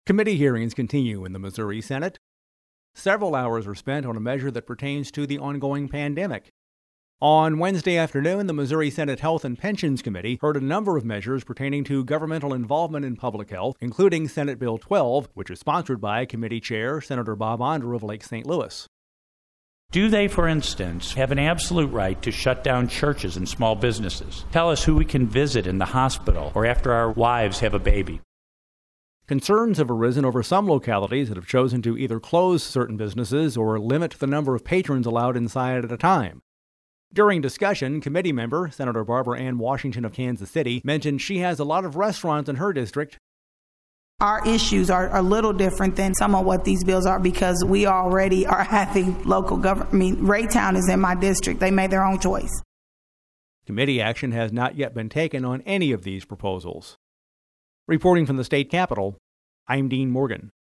Committee hearings continue in the Missouri Senate. Several hours were spent on a measure that pertains to the ongoing pandemic. On Wednesday afternoon, the Missouri Senate Health and Pensions Committee heard a number of measures pertaining to governmental involvement in public health, including Senate Bill 12, which is sponsored by Committee Chair Senator Bob Onder of Lake St. Louis. Do they, for instance, have an absolute right to shut down churches and small businesses? Tell us who we can visit in the hospital or after our wives have a baby. Concerns have arisen over some localities that have chosen to either close certain businesses or limit the number of patrons allowed inside at a time. During discussion, committee member Senator Barbara Ann Washington of Kansas City mentioned she has a lot of restaurants in her district. Our issues are a little different than some of what these bills are because we already are having local government. Raytown is in my district. They made their own choice. Committee action has not yet been taken on any of these proposals. Reporting from the state capitol, I'm Dean Morgan.